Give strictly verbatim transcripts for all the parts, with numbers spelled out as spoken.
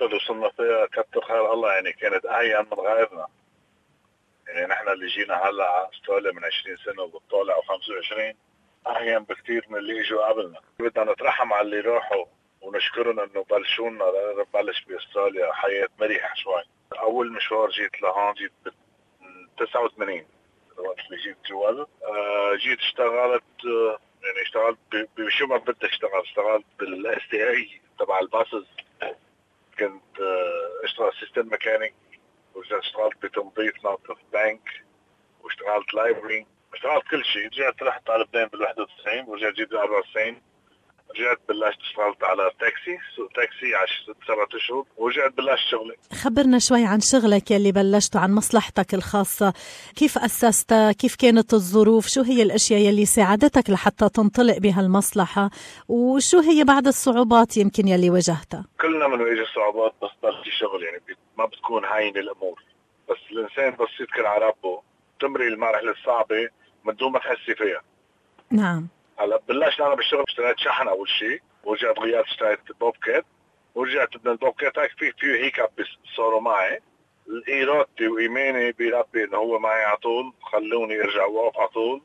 المرحلة اللي وصلنا فيها كتر خير الله، يعني كانت أهين من غيرنا. يعني نحن اللي جينا هلا على استراليا من عشرين سنة وبالطالع أو خمسة وعشرين أهين بكتير من اللي إجوا قبلنا. بدنا نترحم على اللي راحوا ونشكرهم إنه بلشونا لنبلش بأستراليا حياة مريحة شوي. أول مشوار جيت لهون جيت ب تسعة وثمانين وقت اللي جيت جوال. آه جيت اشتغلت، آه يعني اشتغلت بشو ما بدك اشتغل. اشتغلت بالاس تي اي تبع الباسز، كنت آه اشتغل سيستم ميكانيك، ورجعت اشتغلت بتنظيف ناطف بنك، واشتغلت لايبرري، اشتغلت كل شيء. رجعت رحت على لبنان بال واحد وتسعين ورجعت جيت بال أربعة وتسعين. رجعت بلشت اشتغلت على تاكسي، سوق تاكسي على سبعة اشهر، ورجعت بلشت شغلي. خبرنا شوي عن شغلك يلي بلشته، عن مصلحتك الخاصة. كيف أسستها؟ كيف كانت الظروف؟ شو هي الأشياء يلي ساعدتك لحتى تنطلق بهالمصلحة؟ وشو هي بعض الصعوبات يمكن يلي واجهتها؟ كلنا بنواجه صعوبات بس بلشي شغل، يعني ما بتكون هاين الأمور. بس الإنسان بس يذكر على ربه تمري المراحل الصعبة من دون ما تحسي فيها. نعم. هلا بلشت انا بالشغل، اشتريت شحن اول شيء، ورجعت غيرت اشتريت بوبكات، ورجعت من البوبكات هيك في في هيك صاروا معي. ارادتي وايماني بربي انه هو معي على طول خلوني ارجع واقف على طول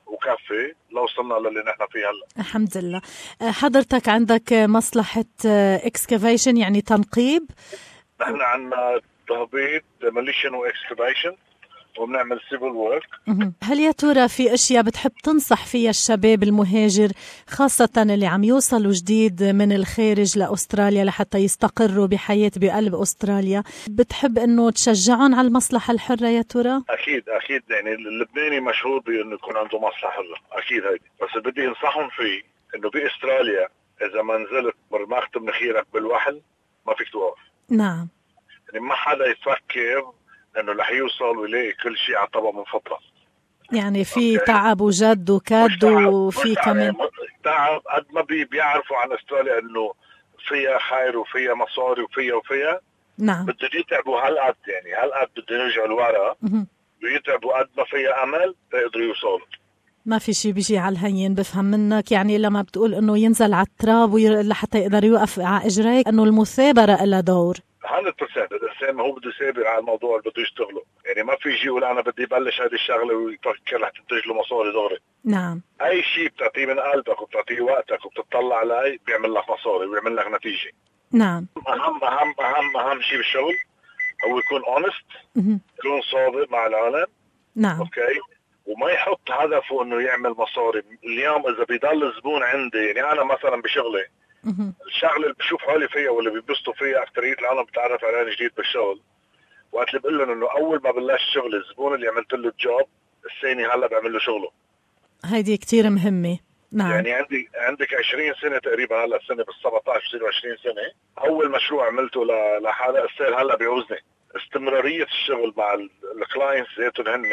وكفي لو وصلنا للي نحن فيه هلا. الحمد لله. حضرتك عندك مصلحة اكسكافيشن يعني تنقيب؟ نحن عندنا تهبيط ديموليشن واكسكافيشن وبنعمل سيفل وورك. هل يا ترى في أشياء بتحب تنصح فيها الشباب المهاجر، خاصة اللي عم يوصلوا جديد من الخارج لأستراليا لحتى يستقروا بحياة بقلب أستراليا؟ بتحب أنه تشجعهم على المصلحة الحرة يا ترى؟ أكيد أكيد، يعني اللبناني مشهور بأنه يكون عنده مصلحة حرة، أكيد هيدي. بس بدي أنصحهم فيه أنه بأستراليا إذا ما نزلت مرماخت مناخيرك بالوحل ما فيك توقف. نعم. يعني ما حدا يفكر انه رح يوصل ويلاقي كل شيء على طبق من فضة. يعني في تعب وجد وكاد وفي كمان تعب. قد ما بي بيعرفوا عن استراليا انه فيها خير وفيها مصاري وفيها وفيها نعم بدهم يتعبوا هالقد، يعني هالقد بدهم يرجعوا لورا ويتعبوا قد ما فيها امل تقدروا يوصلوا. ما في شيء بيجي على الهين، بفهم منك. يعني لما بتقول انه ينزل على التراب لحتى يقدر يوقف على اجريه، انه المثابره لها دور مية بالمية. الانسان ما هو بده يثابر على الموضوع اللي بده يشتغله، يعني ما في يجي يقول انا بدي بلش هذه الشغله ويفكر رح تنتج له مصاري دغري. نعم. اي شيء بتعطيه من قلبك وبتعطيه وقتك وبتطلع عليه بيعمل لك مصاري وبيعمل لك نتيجه. نعم. اهم اهم اهم اهم شيء بالشغل هو يكون اونست، يكون صادق مع العالم. نعم. اوكي، وما يحط هدفه انه يعمل مصاري. اليوم اذا بيضل الزبون عندي، يعني انا مثلا بشغلي الشغله اللي بشوف حالي فيها واللي بيبسطوا فيها اكثريه العالم بتعرف على جديد بالشغل، وقت اللي بقول لهم انه اول ما بلش شغل الزبون اللي عملت له الجوب الثاني هلا بعمل له شغله. هيدي كتير مهمه. نعم. يعني عندي عندك عشرين سنه تقريبا، هلا السنه بال سبعطعش بصير عشرين سنه. اول مشروع عملته لحدا السير هلا بيعوزني. استمراريه الشغل مع الكلاينتس ذاتهم هن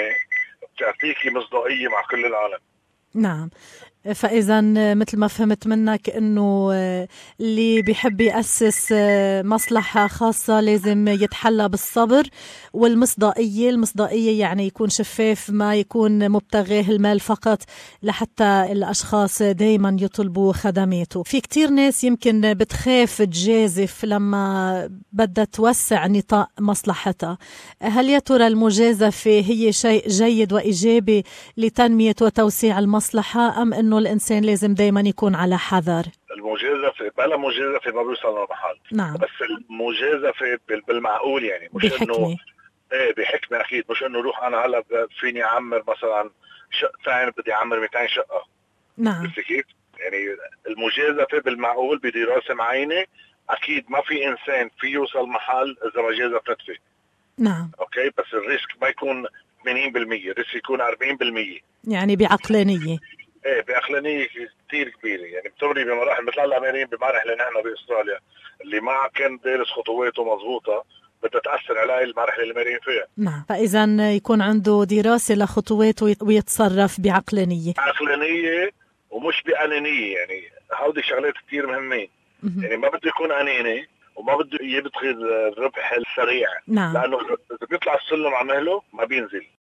بتعطيكي مصداقيه مع كل العالم. نعم. فإذا مثل ما فهمت منك إنه اللي بيحب يأسس مصلحة خاصة لازم يتحلى بالصبر والمصداقية. المصداقية يعني يكون شفاف، ما يكون مبتغاه المال فقط، لحتى الأشخاص دايما يطلبوا خدماته. في كتير ناس يمكن بتخاف تجازف لما بدها توسع نطاق مصلحتها. هل يا ترى المجازفة هي شيء جيد وإيجابي لتنمية وتوسيع المصلحة، أم إنه الإنسان لازم دايما يكون على حذر؟ المجازفة بلا مجازفة ما بيوصل لمحل. نعم. بس المجازفة بالمعقول، يعني مش بحكمة. إنه ايه بحكمة أكيد، مش إنه روح أنا هلا فيني أعمر مثلا شقتين بدي أعمر مئتين شقة. نعم. بس كيف؟ يعني المجازفة بالمعقول بدراسة معينة. أكيد ما في إنسان في يوصل محل إذا ما جازف نتفه. نعم. أوكي، بس الريسك ما يكون ثمانين بالمية، الريسك يكون أربعين بالمية. يعني بعقلانية. ايه بعقلانية كتير كبيرة. يعني بتمري بمراحل مثل الأمريكيين بمراحل اللي نحن بأستراليا اللي ما كان دارس خطواته مضبوطة بدها تأثر على المراحل اللي مرين فيها. نعم. فإذا يكون عنده دراسة لخطوات ويتصرف بعقلانية. عقلانية ومش بأنانية، يعني هودي شغلات كتير مهمين. يعني ما بده يكون أناني وما بده يبتغي الربح السريع. نعم. لأنه إذا بيطلع السلم على مهله ما بينزل.